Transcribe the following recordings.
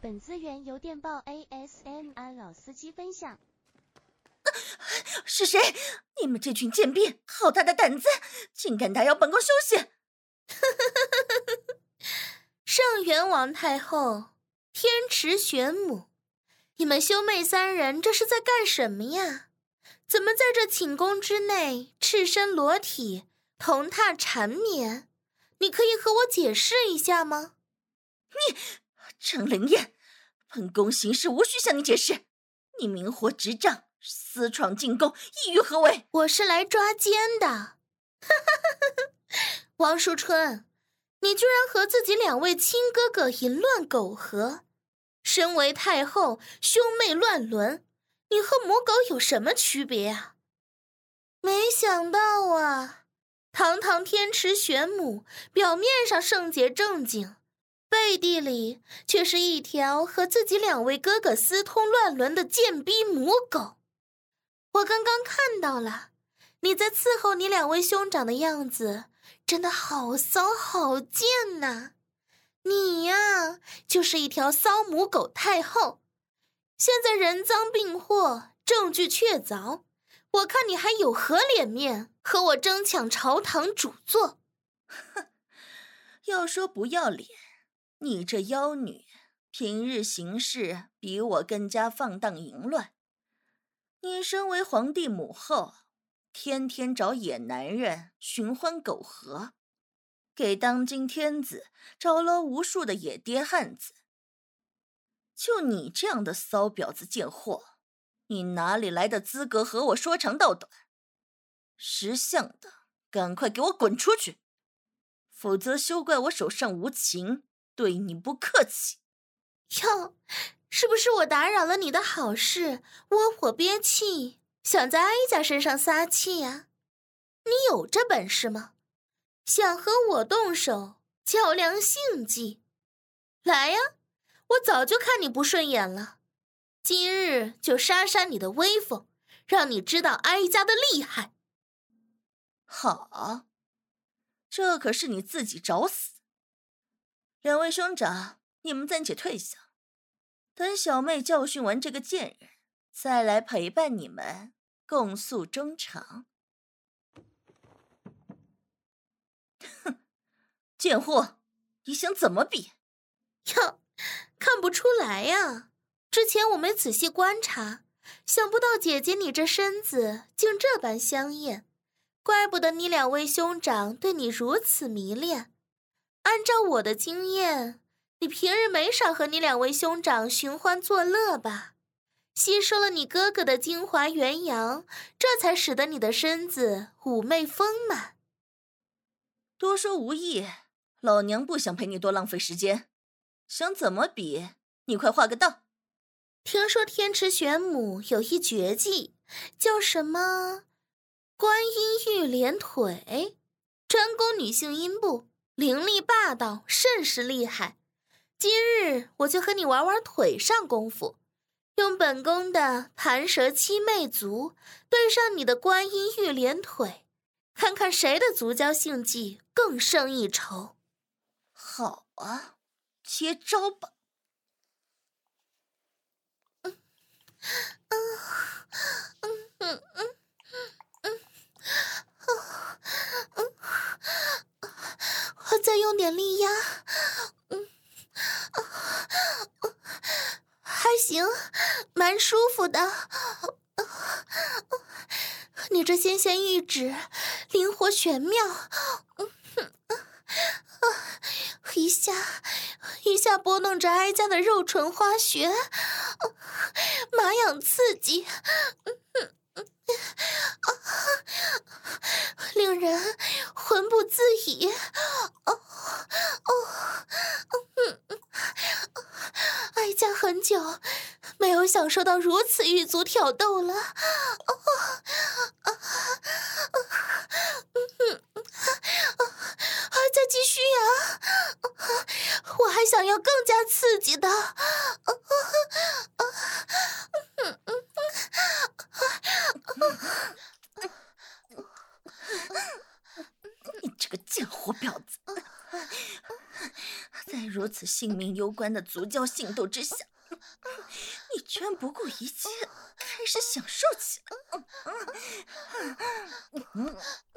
本资源由电报 ASMR 老司机分享。 是谁？你们这群贱婢，好大的胆子，竟敢打扰本宫休息！ 圣元王太后，天池玄母，你们兄妹三人这是在干什么呀？怎么在这寝宫之内赤身裸体，同榻缠绵？你可以和我解释一下吗？ 你，程灵燕，本宫行事无需向你解释。你明火执仗，私闯进宫，意欲何为？ 我是来抓奸的。王淑春，你居然和自己两位亲哥哥淫乱苟合，身为太后，兄妹乱伦，你和母狗有什么区别啊？没想到啊，堂堂天池玄母，表面上圣洁正经，背地里却是一条和自己两位哥哥私通乱伦的贱逼母狗。我刚刚看到了，你在伺候你两位兄长的样子，真的好骚好贱呐！你呀，就是一条骚母狗太后。现在人赃并获，证据确凿，我看你还有何脸面和我争抢朝堂主座？ 要说不要脸，你这妖女平日行事比我更加放荡淫乱。你身为皇帝母后，天天找野男人寻欢苟合，给当今天子找了无数的野爹汉子。就你这样的骚婊子贱货，你哪里来的资格和我说长道短？识相的，赶快给我滚出去，否则休怪我手上无情，对你不客气。 哟，是不是我打扰了你的好事，窝火憋气，想在哀家身上撒气呀？你有这本事吗？想和我动手，较量性技？来呀，我早就看你不顺眼了，今日就杀杀你的威风，让你知道哀家的厉害。 好，这可是你自己找死。两位兄长，你们暂且退下，等小妹教训完这个贱人，再来陪伴你们共诉衷肠。哼，贱货，你想怎么比？ 哟，看不出来呀，之前我没仔细观察，想不到姐姐你这身子竟这般香艳，怪不得你两位兄长对你如此迷恋。按照我的经验，你平日没少和你两位兄长寻欢作乐吧？吸收了你哥哥的精华元阳，这才使得你的身子妩媚丰满。 多说无益，老娘不想陪你多浪费时间。想怎么比，你快画个道。 听说天池玄母有一绝技，叫什么观音玉莲腿，专攻女性阴部，凌厉霸道，甚是厉害。今日我就和你玩玩腿上功夫，用本宫的盘蛇七媚足对上你的观音玉莲腿，看看谁的足交性技更胜一筹。 好啊，接招吧。 我再用点力压，还行，蛮舒服的。你这纤纤玉指，灵活玄妙，一下拨弄着哀家的肉唇花穴，麻痒刺激，令人魂不自已。哀家很久没有享受到如此狱卒挑逗了。再继续呀，我还想要更加刺激的。 你这个贱货婊子， 在如此性命攸关的足交性斗之下，你居然不顾一切，开始享受起来。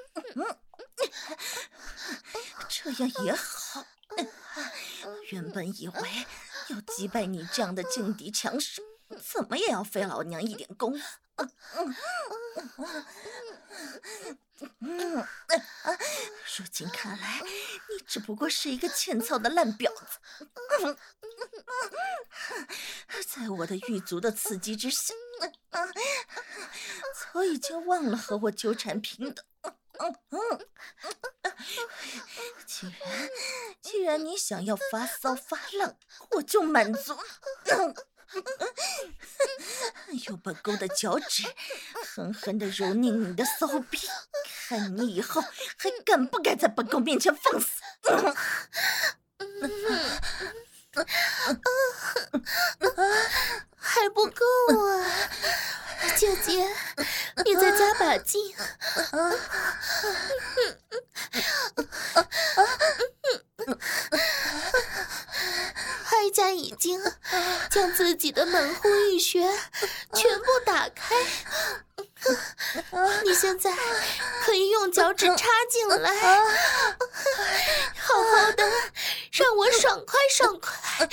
这样也好。原本以为要击败你这样的劲敌强手，怎么也要费老娘一点功夫。如今看来，你只不过是一个欠操的烂婊子。在我的狱卒的刺激之下，早已经忘了和我纠缠平等。既然你想要发骚发浪，我就满足。用本宫的脚趾狠狠地揉拧你的骚逼，看你以后还敢不敢在本宫面前放肆。 还不够啊，姐姐，你再加把劲。哀家已经将自己的门户狱穴全部打开，你现在可以用脚趾插进来，好好的让我爽快爽快。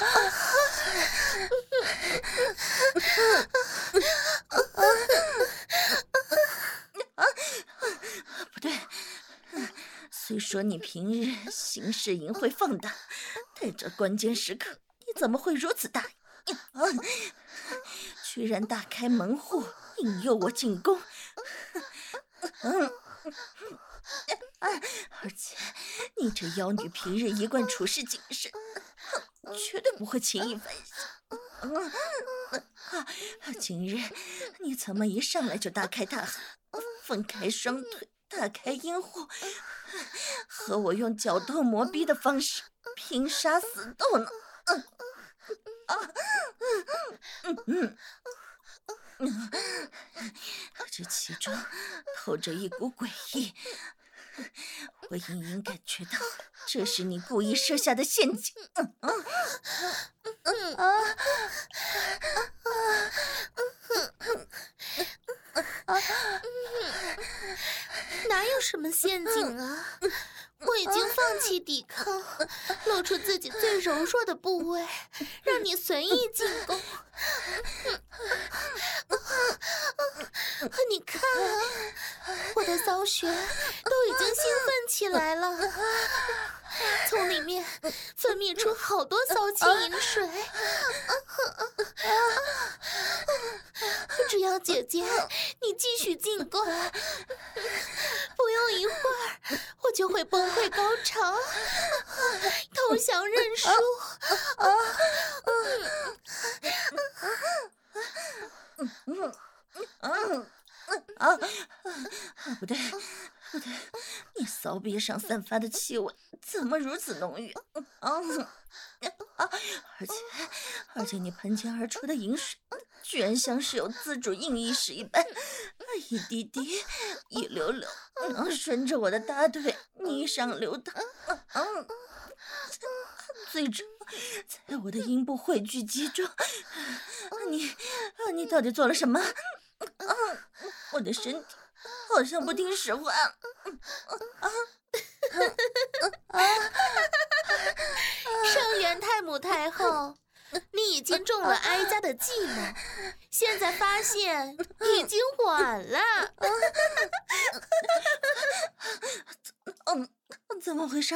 不对，虽说你平日行事淫秽放荡，但这关键时刻你怎么会如此大意？居然打开门户引诱我进宫。而且你这妖女平日一贯处事谨慎，绝对不会轻易犯下。今日你怎么一上来就大开大合，分开双腿，打开阴户，和我用角斗磨逼的方式拼杀死斗呢？这其中透着一股诡异，我隐隐感觉到这是你故意设下的陷阱。 哪有什么陷阱啊？我已经放弃抵抗，露出自己最柔弱的部位，让你随意进攻。你看啊，我的骚穴都已经兴奋起来了，从里面分泌出好多骚气饮水。只要姐姐你继续进攻，不用一会儿我就会崩溃高潮，投降认输。 不对，你骚逼上散发的气味怎么如此浓郁？而且你喷溅而出的饮水，居然像是有自主硬意识一般，一滴滴、一流流，顺着我的大腿逆上流淌，最终在我的阴部汇聚集中。你到底做了什么？我的身体好像不听使唤。 上元太母太后，你已经中了哀家的计谋，现在发现已经晚了。 怎么回事？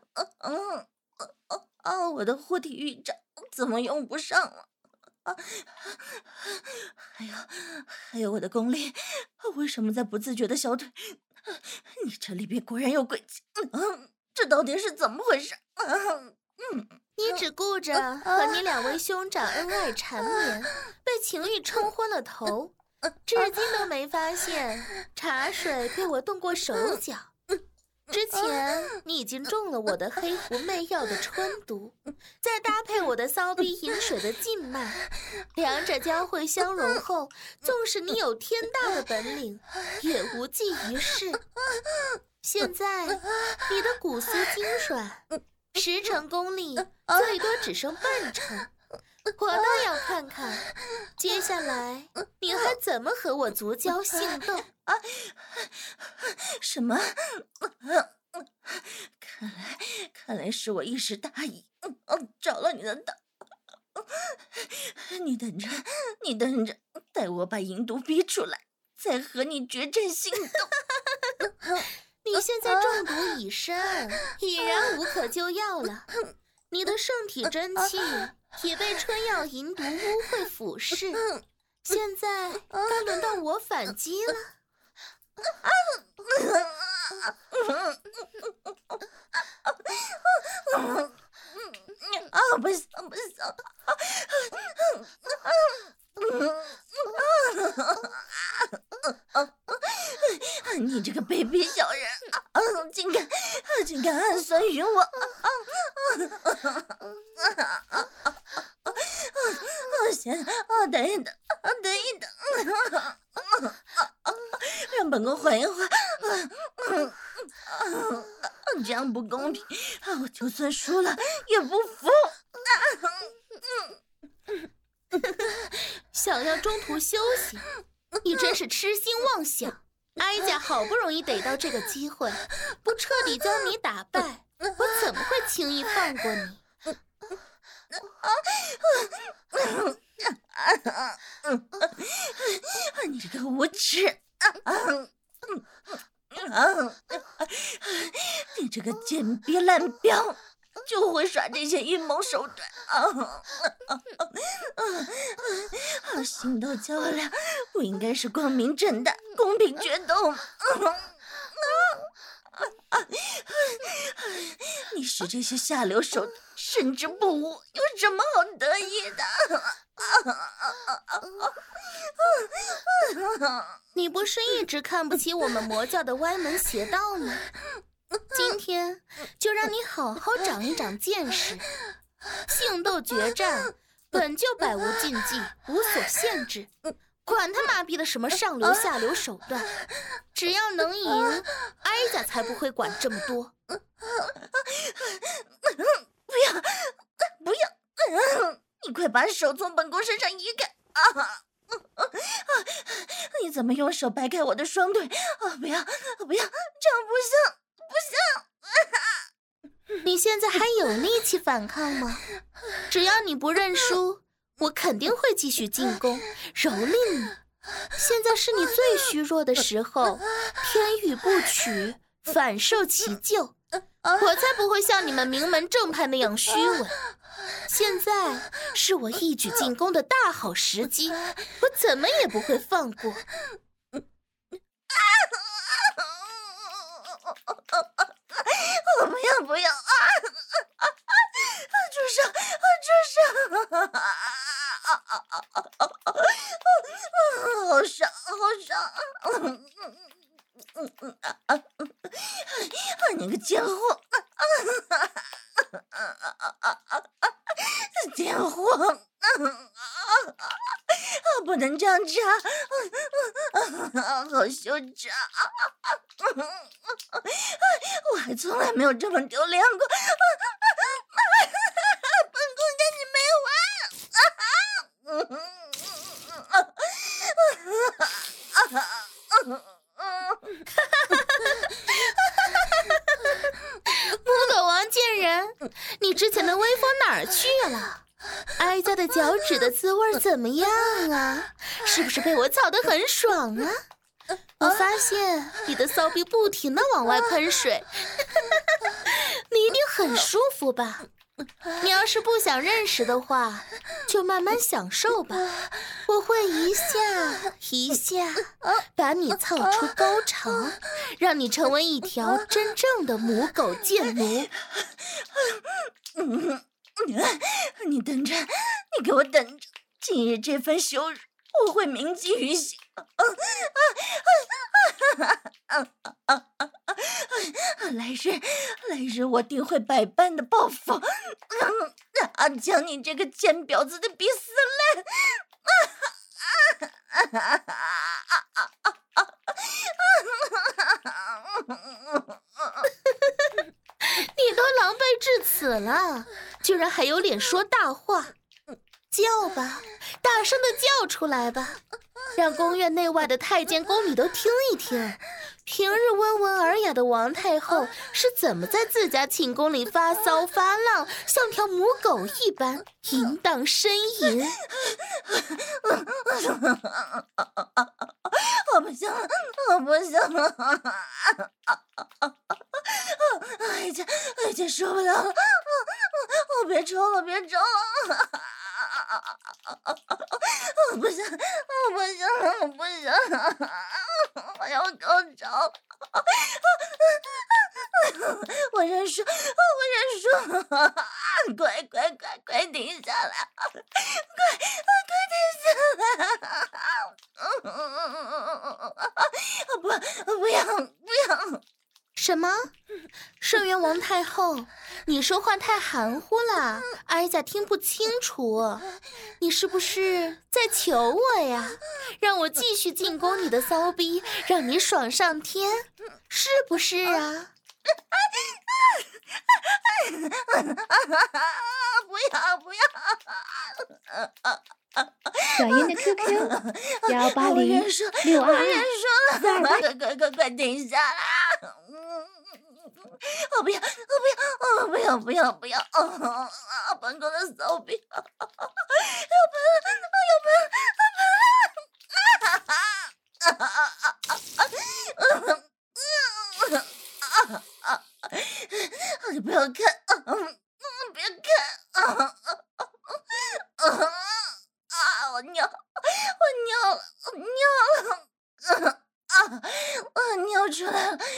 我的护体玉掌怎么用不上了？还有我的功力为什么在不自觉的消退？你这里边果然有诡计。这到底是怎么回事？ 你只顾着和你两位兄长恩爱缠绵，被情欲冲昏了头，至今都没发现茶水被我动过手脚。之前你已经中了我的黑狐媚药的春毒，再搭配我的骚逼饮水的劲脉，两者交汇相融后，纵使你有天大的本领，也无济于事。现在你的骨酥筋软， 10成功力最多只剩半成，我倒要看看，接下来你还怎么和我足交性斗？ 什么？看来是我一时大意，着了你的道。你等着，待我把银毒逼出来，再和你决战性斗。 你现在中毒已深，已然无可救药了。你的圣体真气也被春药银毒污秽腐蚀，现在该轮到我反击了。 不行！你这个卑鄙小人，竟敢暗算于我！先等一等，让本宫缓一缓。这样不公平，我就算输了也不服。 想要中途休息，你真是痴心妄想。哀家好不容易逮到这个机会，不彻底将你打败，我怎么会轻易放过你？ 你这个无耻！你这个贱逼烂彪，就会耍这些阴谋手段！心斗较量不应该是光明正大、公平决斗吗？你使这些下流手段，甚至不武，有什么好得意的？ 你不是一直看不起我们魔教的歪门邪道吗？今天就让你好好长一长见识。性斗决战本就百无禁忌，无所限制，管他妈逼的什么上流下流手段，只要能赢，哀家才不会管这么多。 不要！你快把手从本宫身上移开！你怎么用手掰开我的双腿？不要！这样不行！ 你现在还有力气反抗吗？只要你不认输，我肯定会继续进攻，蹂躏你。现在是你最虚弱的时候，天欲不取，反受其咎。我才不会像你们名门正派那样虚伪。现在是我一举进攻的大好时机，我怎么也不会放过。 不要！住手！好爽！你个贱货！不能这样插！好羞耻！我还从来没有这么丢脸过！本宫跟你没完！ 母狗王贱人，你之前的威风哪儿去了？哀家的脚趾的滋味怎么样啊？是不是被我操得很爽啊？我发现你的骚逼不停地往外喷水，你一定很舒服吧？你要是不想认识的话，就慢慢享受吧。我会一下一下把你操出高潮，让你成为一条真正的母狗贱奴。 你等着，你给我等着！今日这番羞辱，我会铭记于心。来日我定会百般的报复，将你这个贱婊子的逼死烂！ 你都老狼狈至此了，居然还有脸说大话！叫吧，大声的叫出来吧，让宫院内外的太监宫女都听一听，平日温文尔雅的王太后是怎么在自家寝宫里发骚发浪，像条母狗一般淫荡呻吟。 我不行了，我不行了，已经受不了了，我别抽了，别抽了，我不行，我不行了，我不行了，我要高潮，我认输，快停下来，快停下来！不要！ 什么？圣元王太后，你说话太含糊了，哀家听不清楚。你是不是在求我呀？让我继续进攻你的骚逼，让你爽上天，是不是啊？ 不要！ 小英的 QQ 180-622-428。 快停下来！我不要！本宫的骚逼！你不要看！别看！我尿了！我尿出来了！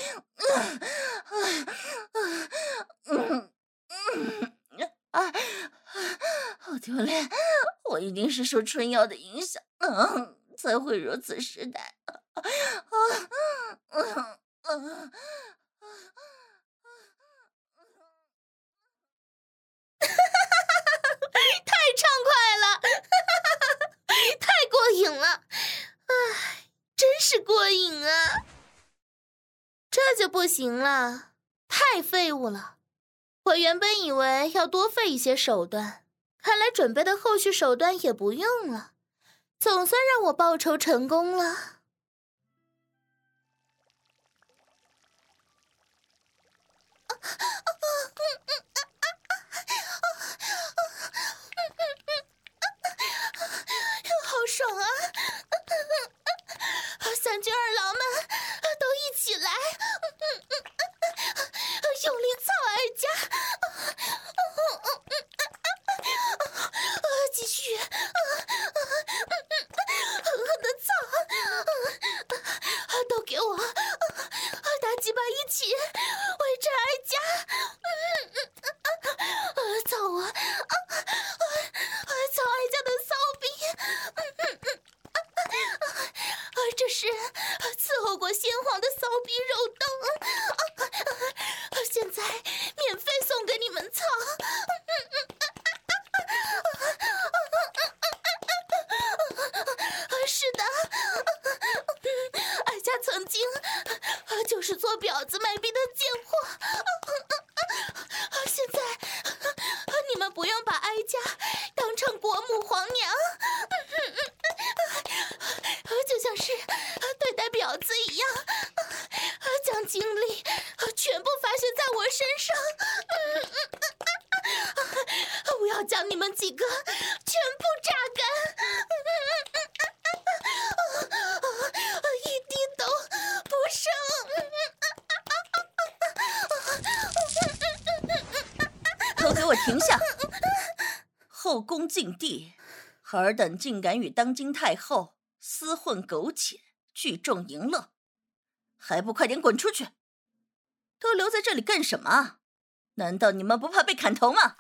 好丢脸！我一定是受春药的影响，才会如此失态。 太畅快了，太过瘾了，唉，真是过瘾啊！这就不行了，太废物了。我原本以为要多费一些手段，看来准备的后续手段也不用了，总算让我报仇成功了。好爽啊！三军二郎们都一起来，用力操哀家！继续，狠狠的操！都给我大鸡巴一起围着哀家！操我！操哀家的骚逼！这是伺候过先皇的骚逼肉冻，现在免费送给你们操！是的，哀家曾经就是做婊子卖逼的贱货，现在你们不用把哀家当成国母皇娘，就像是对待婊子一样，将精力全部发泄在我身上，我要将你们几个全部榨干，一滴都不剩。 都给我停下！后宫禁地，尔等竟敢与当今太后厮混苟且，聚众淫乐，还不快点滚出去！都留在这里干什么？难道你们不怕被砍头吗？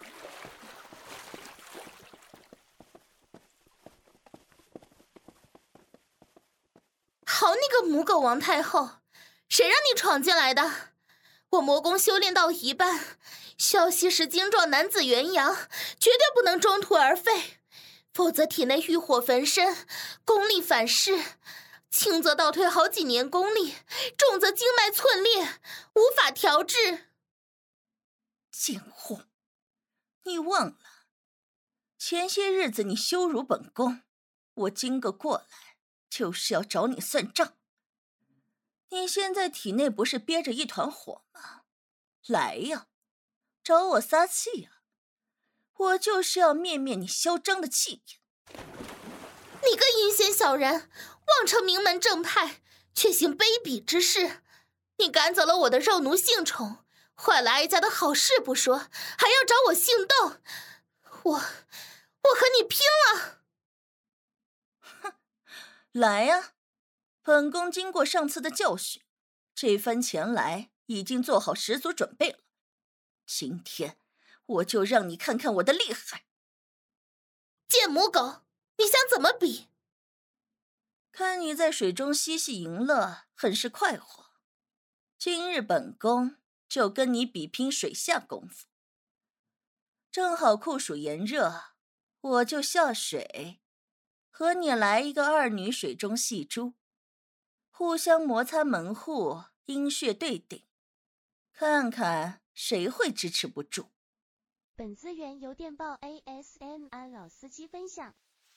好你个母狗王太后，谁让你闯进来的？我魔功修炼到一半，消息是精壮男子元阳，绝对不能中途而废，否则体内欲火焚身，功力反噬，轻则倒退好几年功力，重则经脉寸裂，无法调治。 贱货，你忘了，前些日子你羞辱本宫，我今个过来就是要找你算账。你现在体内不是憋着一团火吗？来呀，找我撒气呀！我就是要灭灭你嚣张的气焰。 你个阴险小人，妄称名门正派，却行卑鄙之事！你赶走了我的肉奴幸宠，坏了哀家的好事不说，还要找我性斗，我和你拼了！ 哼，来呀！本宫经过上次的教训，这番前来已经做好十足准备了。今天我就让你看看我的厉害！ 贱母狗，你想怎么比？ 看你在水中嬉戏淫乐，很是快活。今日本宫就跟你比拼水下功夫。正好酷暑炎热，我就下水，和你来一个二女水中戏珠，互相摩擦门户，阴血对顶，看看谁会支持不住。 本资源由电报 ASMR 老司机分享。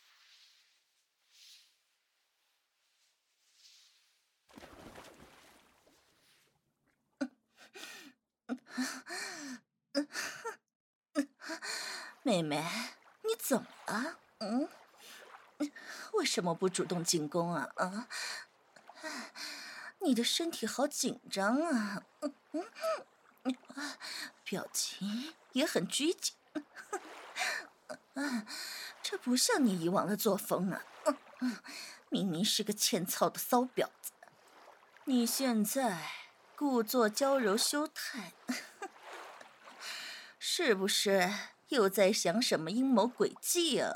妹妹，你怎么了？为什么不主动进攻啊？你的身体好紧张啊！表情也很拘谨。这不像你以往的作风啊！明明是个欠操的骚婊子，你现在故作娇柔羞态，是不是又在想什么阴谋诡计啊？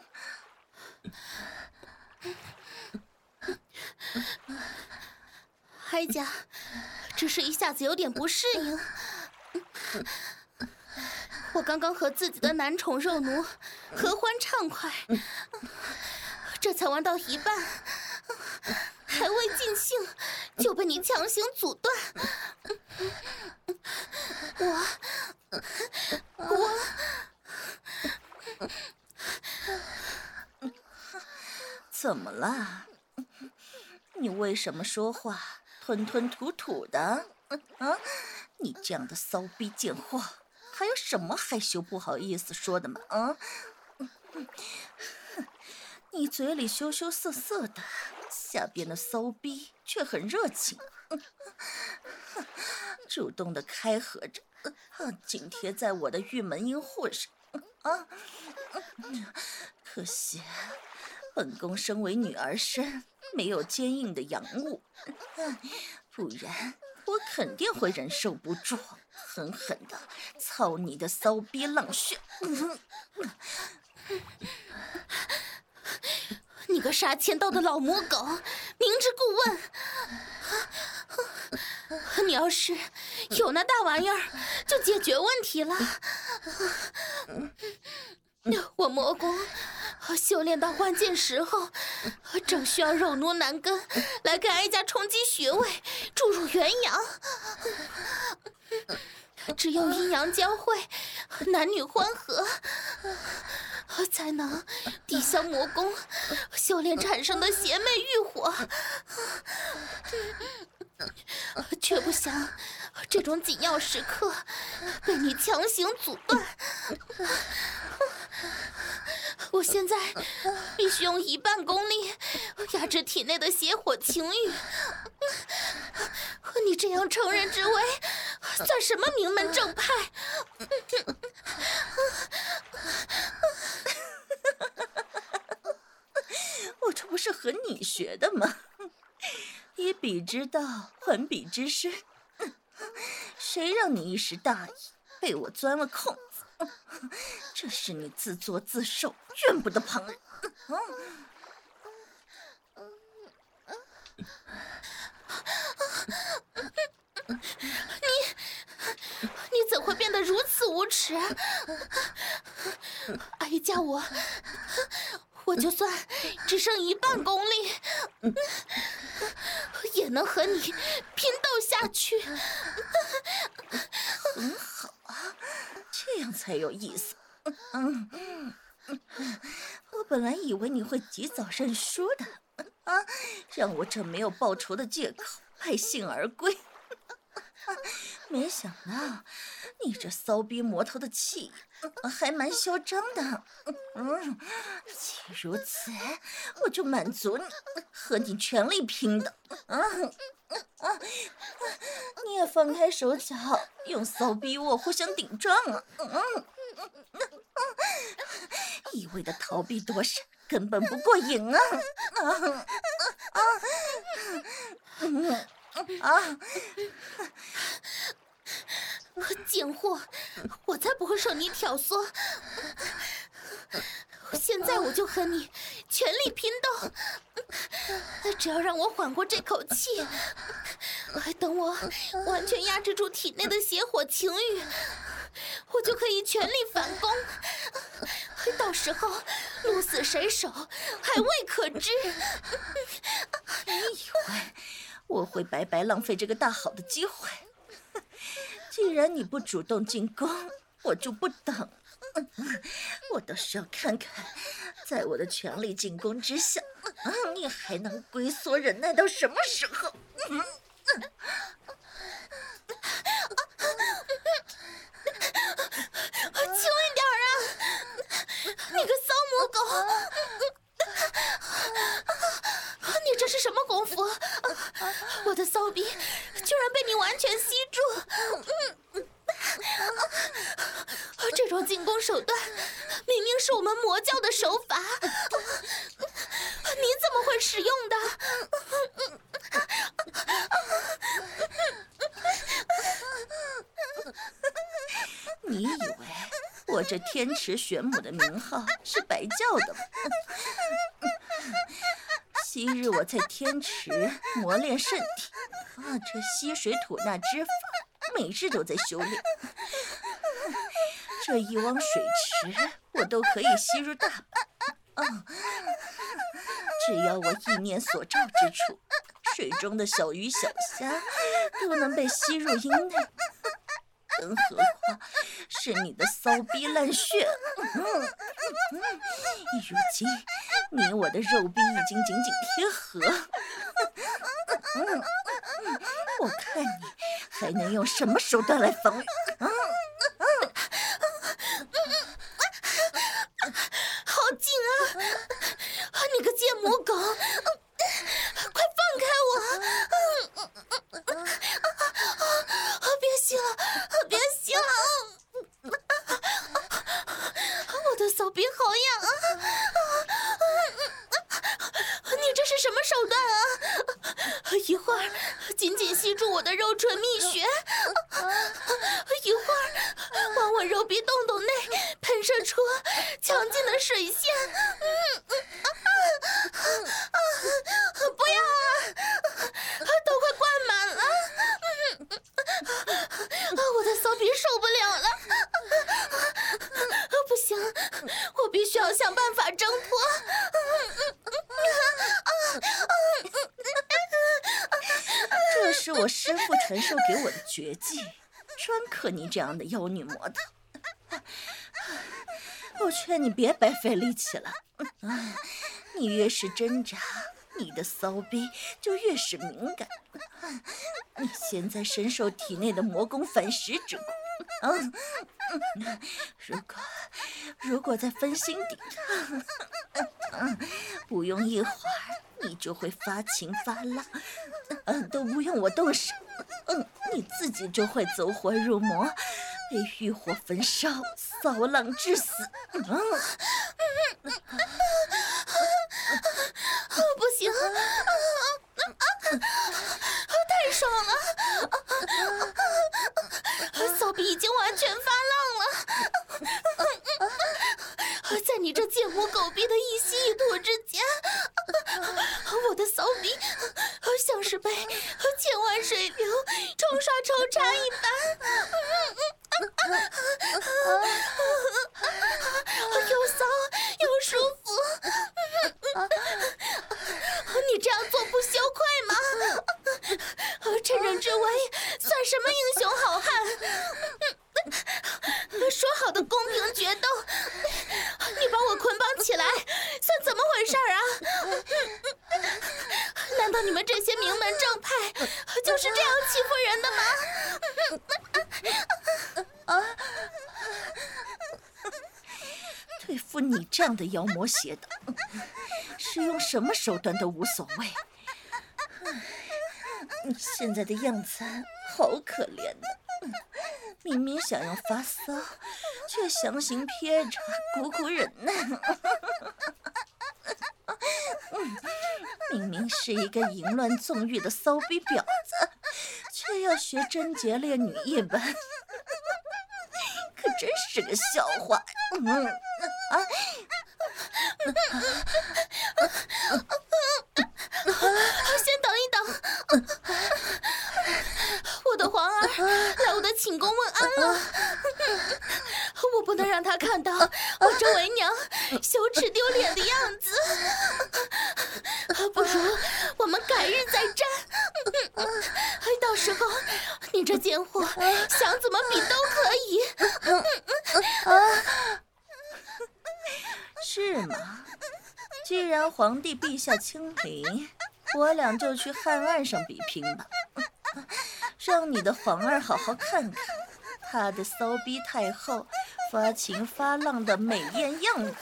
哀家只是一下子有点不适应。我刚刚和自己的男宠肉奴合欢畅快，这才玩到一半，还未尽兴就被你强行阻断。 怎么了？你为什么说话吞吞吐吐的？你这样的骚逼贱货，还有什么害羞不好意思说的吗？你嘴里羞羞涩涩的，下边的骚逼却很热情，主动的开合着，紧贴在我的玉门阴户上。可惜本宫身为女儿身，没有坚硬的阳物，不然我肯定会忍受不住，狠狠的操你的骚逼浪穴！ 你个杀千刀的老母狗，明知故问！你要是有那大玩意儿，就解决问题了。我魔宫修炼到关键时候，正需要肉奴男根来给哀家冲击穴位，注入元阳。只有阴阳交汇，男女欢合，才能抵消魔宫修炼产生的邪魅欲火。却不想这种紧要时刻被你强行阻断。我现在必须用一半功力压制体内的邪火情欲。你这样乘人之危，算什么名门正派？ 我这不是和你学的吗？以彼之道还彼之身，谁让你一时大意被我钻了空子？这是你自作自受，怨不得旁人。 你怎会变得如此无耻？哀家我就算只剩一半功力，也能和你拼斗下去。 很好啊， 样才有意思。我本来以为你会及早认输的，让我这没有报仇的借口败兴而归。没想到你这骚逼魔头的气还蛮嚣张的。既如此，我就满足你，和你全力拼的。你也放开手脚，用骚逼窝互相顶撞啊！一味的逃避躲闪，根本不过瘾啊！ 贱货，我才不会受你挑唆！现在我就和你全力拼斗，只要让我缓过这口气，等我完全压制住体内的邪火情欲，我就可以全力反攻。到时候鹿死谁手还未可知。 你以为我会白白浪费这个大好的机会？既然你不主动进攻，我就不等。我倒是要看看，在我的全力进攻之下，你还能龟缩忍耐到什么时候？ 轻一点啊，你个骚母狗！你这是什么功夫？我的骚逼居然被你完全吸住！这种进攻手段明明是我们魔教的手法，你怎么会使用的？ 你以为我这天池玄母的名号是白叫的吗？昔日我在天池磨练身体，这吸水吐纳之法，每日都在修炼。这一汪水池，我都可以吸入大半。只要我意念所照之处，水中的小鱼小虾都能被吸入阴内。更何况是你的骚逼烂血。如今你我的肉壁已经紧紧贴合，我看你还能用什么手段来防御？ 好紧啊！你个贱母狗，快放开我！别吸了，别吸了！我的骚逼好痒啊！你这是什么手段啊？一会儿紧紧吸住我的肉唇蜜穴，一会儿往我肉壁洞洞内喷射出强劲的水线。不要啊！都快灌满了！我的骚逼受不了了！不行，我必须要想办法挣脱！ 这是我师父传授给我的绝技，专克你这样的妖女魔头。我劝你别白费力气了，你越是挣扎，你的骚逼就越是敏感。你现在深受体内的魔功反噬之苦，如果再分心抵抗，不用一会儿你就会发情发浪，都不用我动手，你自己就会走火入魔，被欲火焚烧，骚浪致死。 不行，太爽了！骚逼已经完全发浪了，在你这贱母狗逼的一吸一吐之间，我的骚逼像是被千万水流冲刷抽插一般，又骚又舒服。你这样做不羞愧吗？趁人之危算什么英雄好汉？ 说好的公平决斗，你把我捆绑起来，算怎么回事啊？难道你们这些名门正派就是这样欺负人的吗？ 对付你这样的妖魔邪道，使用什么手段都无所谓。你现在的样子好可怜呐，明明想要发骚，却强行憋着，苦苦忍耐。明明是一个淫乱纵欲的骚逼婊子，却要学贞洁烈女一般，可真是个笑话。 先等一等，我的皇儿来我的寝宫问安了，我不能让他看到我这为娘羞耻丢脸的样子，不如我们改日再战，到时候你这贱货想怎么比都可以。 是吗？既然皇帝陛下亲临，我俩就去汉岸上比拼吧，让你的皇儿好好看看她的骚逼太后发情发浪的美艳样子。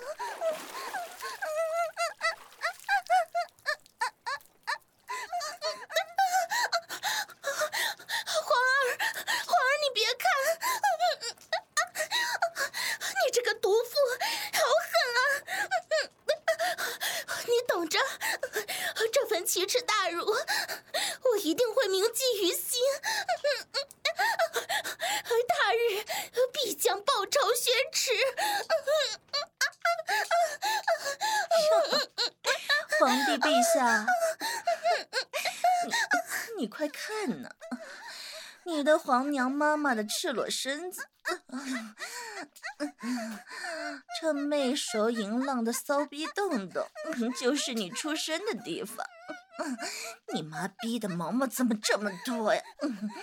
皇儿你别看，你这个毒妇好狠啊！你等着，这份奇耻大辱，我一定会铭记于心。他日必将报仇雪耻。 皇帝陛下，你快看呐，你的皇娘妈妈的赤裸身子，这媚熟淫浪的骚逼洞洞，就是你出生的地方。你妈逼的毛毛怎么这么多呀？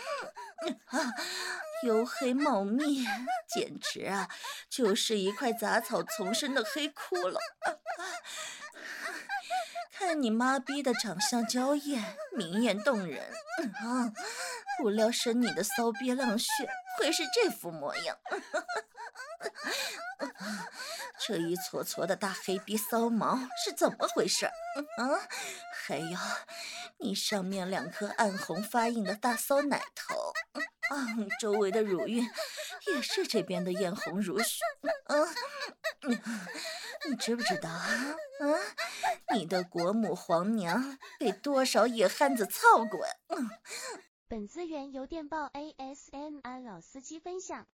黝黑茂密，简直啊，就是一块杂草丛生的黑窟窿。看你妈逼的长相娇艳，明艳动人，不料生你的骚逼浪血会是这副模样。这一撮撮的大黑逼骚毛是怎么回事？还有你上面2颗暗红发硬的大骚奶头，周围的乳晕也是这边的艳红如血。你知不知道你的国母皇娘被多少野汉子操过呀？ 本资源由电报 ASMR 老司机分享。